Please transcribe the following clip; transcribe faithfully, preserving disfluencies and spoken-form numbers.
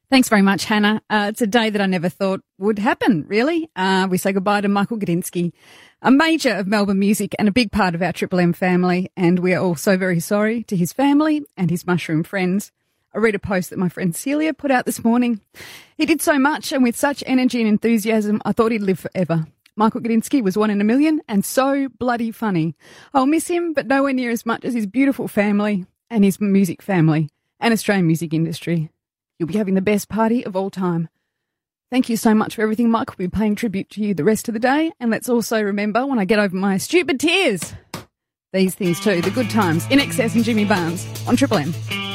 Thanks very much, Hannah. Uh, it's a day that I never thought would happen, really. Uh, we say goodbye to Michael Gudinski, a major of Melbourne music and a big part of our Triple M family, and we are also very sorry to his family and his mushroom friends. I read a post that my friend Celia put out this morning. He did so much, and with such energy and enthusiasm, I thought he'd live forever. Michael Gudinski was one in a million and so bloody funny. I'll miss him, but nowhere near as much as his beautiful family and his music family and Australian music industry. You'll be having the best party of all time. Thank you so much for everything, Mike. We'll be paying tribute to you the rest of the day. And let's also remember, when I get over my stupid tears, these things too, the good times, In Excess and Jimmy Barnes on Triple M.